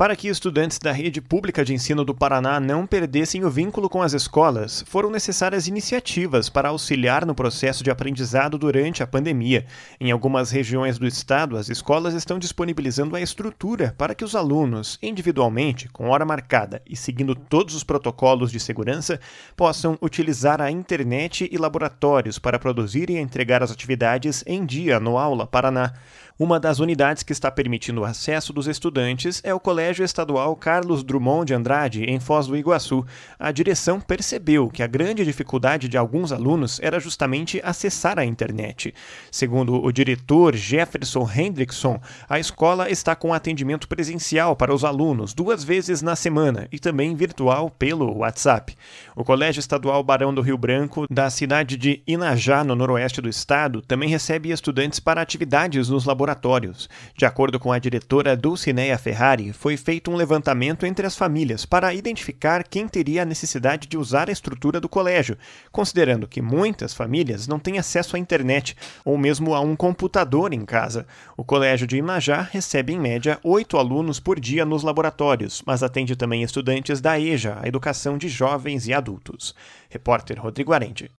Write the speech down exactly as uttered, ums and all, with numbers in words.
Para que estudantes da rede pública de ensino do Paraná não perdessem o vínculo com as escolas, foram necessárias iniciativas para auxiliar no processo de aprendizado durante a pandemia. Em algumas regiões do estado, as escolas estão disponibilizando a estrutura para que os alunos, individualmente, com hora marcada e seguindo todos os protocolos de segurança, possam utilizar a internet e laboratórios para produzir e entregar as atividades em dia no Aula Paraná. Uma das unidades que está permitindo o acesso dos estudantes é o Colégio Estadual Carlos Drummond de Andrade, em Foz do Iguaçu. A direção percebeu que a grande dificuldade de alguns alunos era justamente acessar a internet. Segundo o diretor Jefferson Hendrickson, a escola está com atendimento presencial para os alunos duas vezes na semana e também virtual pelo WhatsApp. O Colégio Estadual Barão do Rio Branco, da cidade de Inajá, no noroeste do estado, também recebe estudantes para atividades nos laboratórios. De acordo com a diretora Dulcineia Ferrari, foi feito um levantamento entre as famílias para identificar quem teria a necessidade de usar a estrutura do colégio, considerando que muitas famílias não têm acesso à internet ou mesmo a um computador em casa. O colégio de Inajá recebe em média oito alunos por dia nos laboratórios, mas atende também estudantes da EJA, a Educação de Jovens e Adultos. Repórter Rodrigo Arende.